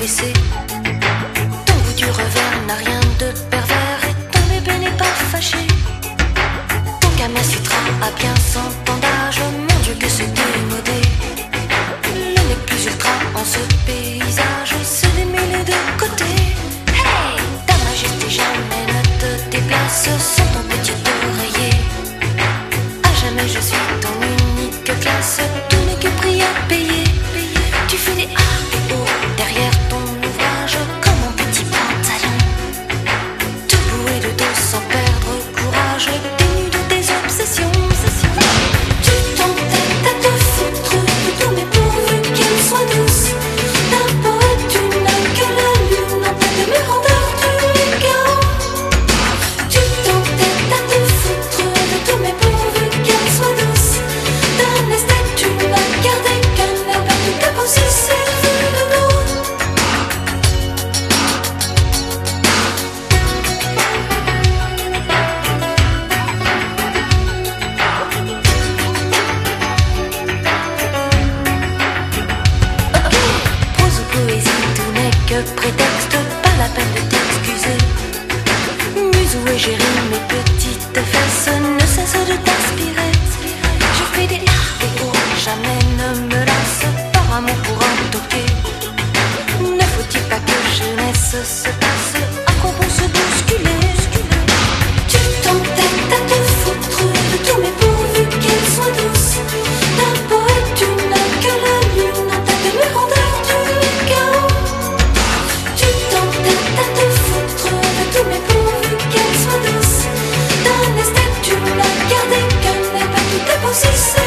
rabaissé. Ton goût du revers n'a rien de pervers et ton bébé n'est pas fâché. Ton Kama Sutra a bien 100 ans d'âge, mon Dieu que c'est démodé. Le n'est plus ultra en ce paysage, se démêler de côté. Hey, ta majesté jamais ne te déplace sans ton petit oreiller. À jamais je suis ton unique classe, tout n'est que prix à payer. Tu fais des A et O derrière ton ouvrage comme un petit pantalon. Debout et de dos sans perdre courage, dénu de tes obsessions. Tu t'entêtes à te foutre de tout mais pourvu qu'elle soit douce. D'un poète tu n'as que la lune en tête mais rondeurs tu es chaos. Tu t'entêtes à te foutre de tout mais pourvu qu'elle soit douce. D'un esthète tu n'as gardé qu'un air perdu que pour sucer le dos. Ok, prose ou poésie, tout n'est que prétexte, pas la peine de t'excuser. Muse ou égérie, mes petites fesses ne cessent de t'inspirer. Je fais des A et O, jamais ne me lasse, par amour pour un toqué. Ne faut-il pas que jeunesse se passe, à quoi bon se bousculer? Tu t'entêtes à te foutre de tout mais pourvu qu'elle soit douce. D'un poète tu n'as que la lune en tête mais rondeurs tu es chaos. Tu t'entêtes à te foutre de tout mais pourvu qu'elle soit douce. D'un esthète tu n'as gardé qu'un air pas tout est pour sucer.